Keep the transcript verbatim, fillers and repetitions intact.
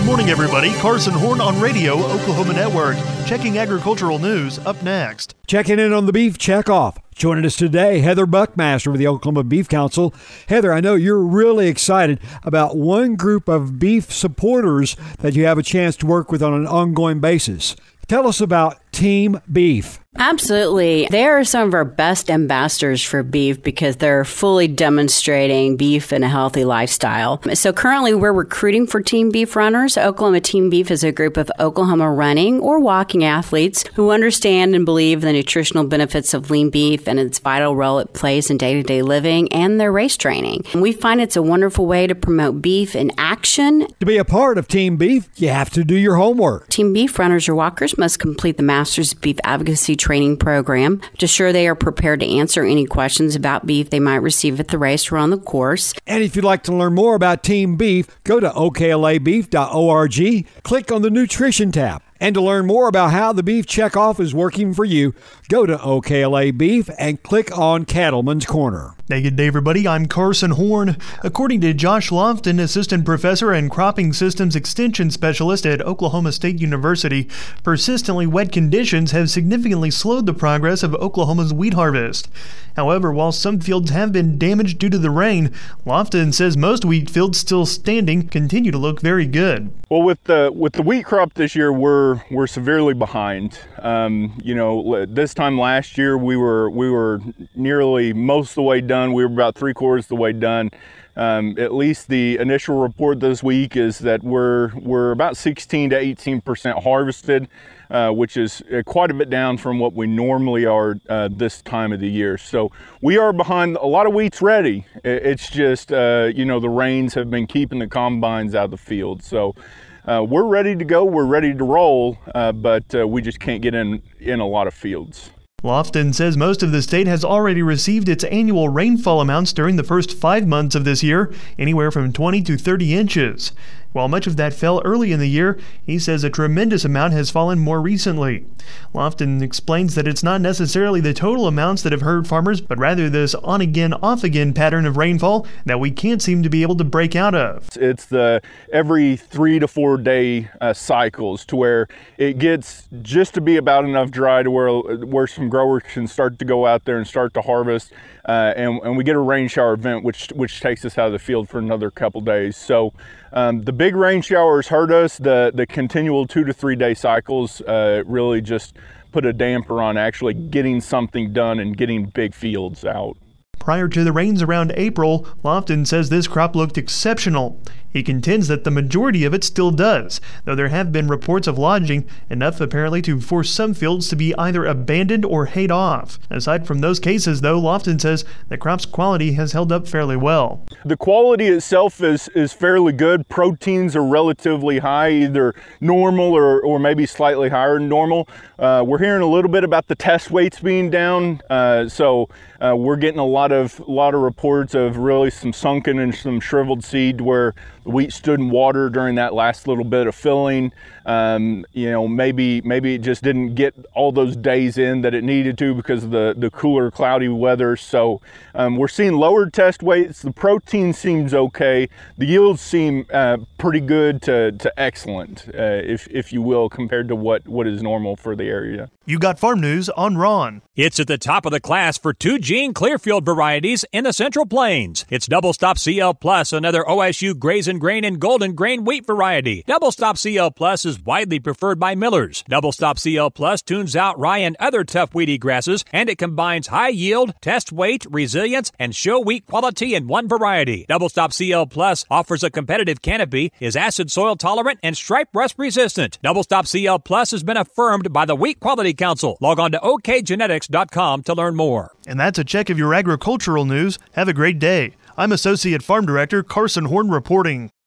morning, everybody. Carson Horn on Radio, Oklahoma Network. Checking agricultural news up next. Checking in on the beef checkoff. Joining us today, Heather Buckmaster with the Oklahoma Beef Council. Heather, I know you're really excited about one group of beef supporters that you have a chance to work with on an ongoing basis. Tell us about Team Beef. Absolutely. They are some of our best ambassadors for beef because they're fully demonstrating beef and a healthy lifestyle. So currently we're recruiting for Team Beef runners. Oklahoma Team Beef is a group of Oklahoma running or walking athletes who understand and believe the nutritional benefits of lean beef and its vital role it plays in day-to-day living and their race training. And we find it's a wonderful way to promote beef in action. To be a part of Team Beef, you have to do your homework. Team Beef runners or walkers must complete the Masters Beef Advocacy Training Program to ensure they are prepared to answer any questions about beef they might receive at the race or on the course. And if you'd like to learn more about Team Beef, go to O K L A beef dot org, click on the Nutrition tab. And to learn more about how the beef checkoff is working for you, go to O K L A Beef and click on Cattleman's Corner. Hey, good day, everybody. I'm Carson Horn. According to Josh Lofton, Assistant Professor and Cropping Systems Extension Specialist at Oklahoma State University, persistently wet conditions have significantly slowed the progress of Oklahoma's wheat harvest. However, while some fields have been damaged due to the rain, Lofton says most wheat fields still standing continue to look very good. Well, with the with the wheat crop this year, we're we're severely behind. Um, you know, this time last year we were we were nearly most of the way done. We were about three quarters of the way done. Um, at least the initial report this week is that we're we're about sixteen to eighteen percent harvested, uh, which is quite a bit down from what we normally are uh, this time of the year. So we are behind. A lot of wheat's ready. It's just uh, you know the rains have been keeping the combines out of the field. So. Uh, we're ready to go, we're ready to roll, uh, but uh, we just can't get in, in a lot of fields. Lofton says most of the state has already received its annual rainfall amounts during the first five months of this year, anywhere from twenty to thirty inches. While much of that fell early in the year, he says a tremendous amount has fallen more recently. Lofton explains that it's not necessarily the total amounts that have hurt farmers, but rather this on-again, off-again pattern of rainfall that we can't seem to be able to break out of. It's the every three to four day uh, cycles to where it gets just to be about enough dry to where, where some growers can start to go out there and start to harvest. Uh, and, and we get a rain shower event, which which takes us out of the field for another couple days. So um, the big rain showers hurt us. The the continual two to three day cycles uh, really just put a damper on actually getting something done and getting big fields out. Prior to the rains around April, Lofton says this crop looked exceptional. He contends that the majority of it still does, though there have been reports of lodging, enough apparently to force some fields to be either abandoned or hayed off. Aside from those cases, though, Lofton says the crop's quality has held up fairly well. The quality itself is, is fairly good. Proteins are relatively high, either normal or, or maybe slightly higher than normal. Uh, we're hearing a little bit about the test weights being down, uh, so uh, we're getting a lot of a lot of reports of really some sunken and some shriveled seed where the wheat stood in water during that last little bit of filling. Um, you know, maybe maybe it just didn't get all those days in that it needed to because of the, the cooler, cloudy weather. So um, we're seeing lower test weights. The protein seems okay. The yields seem uh, pretty good to, to excellent, uh, if if you will, compared to what, what is normal for the area. You got farm news on Ron. It's at the top of the class for two gene Clearfield varieties in the Central Plains. It's Double Stop C L Plus, another O S U Graze and Grain and Golden Grain wheat variety. Double Stop C L Plus is widely preferred by millers. Double Stop C L Plus tunes out rye and other tough weedy grasses, and it combines high yield, test weight, resilience, and show wheat quality in one variety. Double Stop C L Plus offers a competitive canopy, is acid soil tolerant, and stripe rust resistant. Double Stop C L Plus has been affirmed by the Wheat Quality Council. Log on to O K genetics dot com to learn more. And that's a check of your agricultural news. Have a great day. I'm Associate Farm Director Carson Horn reporting.